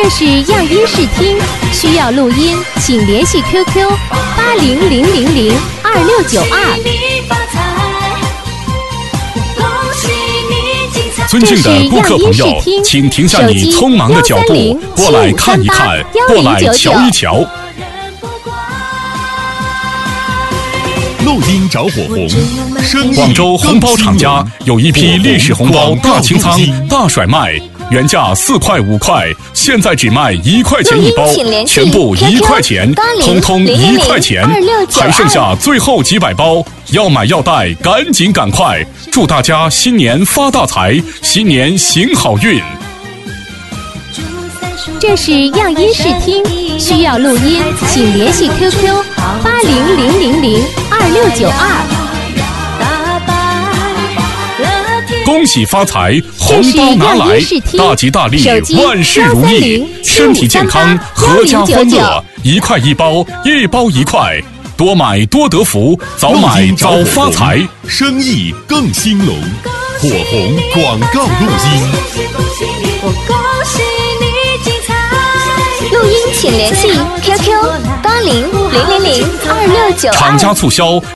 这是样音视听，需要录音，请联系 QQ 8000022692。 尊敬的顾客朋友，请停下你匆忙的脚步，过来看一看，过来瞧一瞧。 录音着火红， 广州红包厂家有一批历史红包大清仓、大甩卖，原价4块5块，现在只卖1块钱一包，全部1块钱，通通1块钱，还剩下最后几百包，要买要带，赶紧赶快！祝大家新年发大财，新年行好运。 这是样音视听，需要录音，请联系 QQ 8000022692。 恭喜发财，红包拿来，大吉大利，万事如意，身体健康，阖家欢乐，1块1包，1包1块，多买多得福，早买早发财， 生意更兴隆。火红广告录音。 录音请联系 QQ8000022692。 厂家促销。